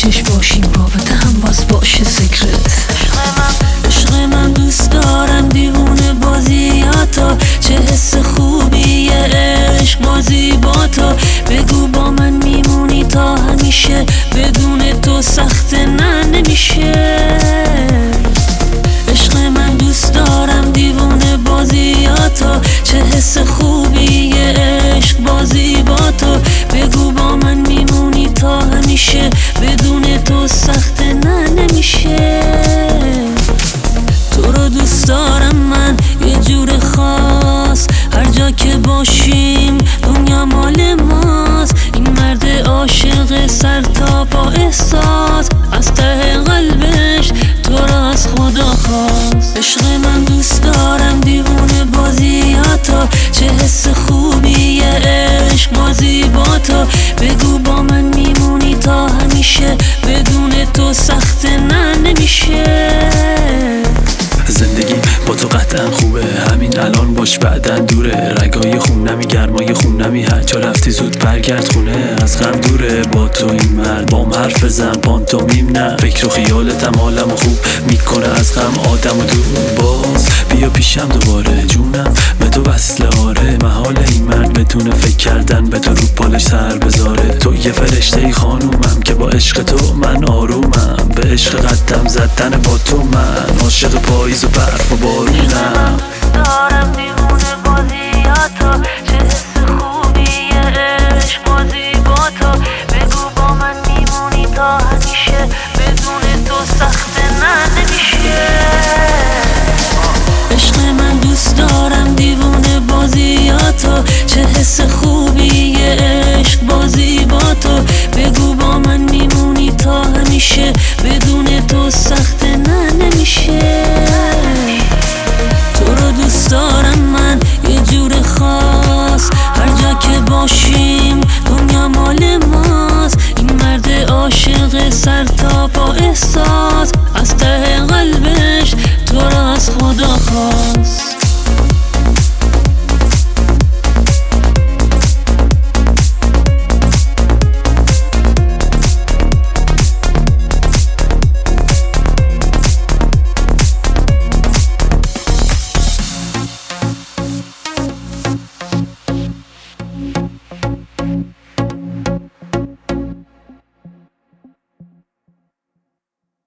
پشتش باشیم، رابطه هم باز باشه ذکرت. عشق من دوست دارم دیوونه بازیاتا، چه حس خوبیه عشق بازی با تو. بگو با من میمونی تا همیشه، بدون تو سخت نه نمیشه. عشق من دوست دارم دیوونه بازیاتا، چه حس خوبیه عشق بازی با تو. بگو با من میمونی تا همیشه، بدون تو سخت نه نمیشه. تو رو دوست دارم من یه جور خاص، هر جا که باشیم دنیا مال ماست. این مرد عاشق سر تا پا احساس، از ته قلبش تو را از خدا خواست. عشق من دوست دارم دیوونه بازیاتا، چه حس خوبیه عشق بازی با تو. بگو با من میمونی تا همیشه، بدون تو سخت نه نمیشه. زندگی با تو قطعا خوبه، همین الان باش بعدن دوره. رگای خونمی گرمای خونمی، هر جا رفتی زود برگرد خونه. از غم دوره با تو این مرد، بام حرف بزن پانتومیم نه. فکر و خیالتم حالمو خوب میکنه، از غم آدمو دور. باز بیا پیشم دوباره جونم به تو وصله. آره محال این مرد بتونه فکر کردن به تو رو پالش سر بذاره. تو یه فرشته ای خانومم که با عشق تو من آرومم. به عشق قدم زدن با تو من عاشق پاییز و برف و بارونم. دارم دیوونه بازیاتا، چه حس خوبیه عشق بازی با تو. بگو با من میمونی تا همیشه، بدون تو سخت نه نمیشه. عشق من دوست دارم دیوونه بازیاتا، چه حس خوبیه عشق بازی با تو. بگو با من میمونی تا همیشه، بدون تو سخت نه نمیشه. تو رو دوست دارم من یه جور خاص، هر جا که باشیم دنیا مال ماست. این مرد عاشق سر تا پا احساس، از ته قلبش تو را از خدا خواست.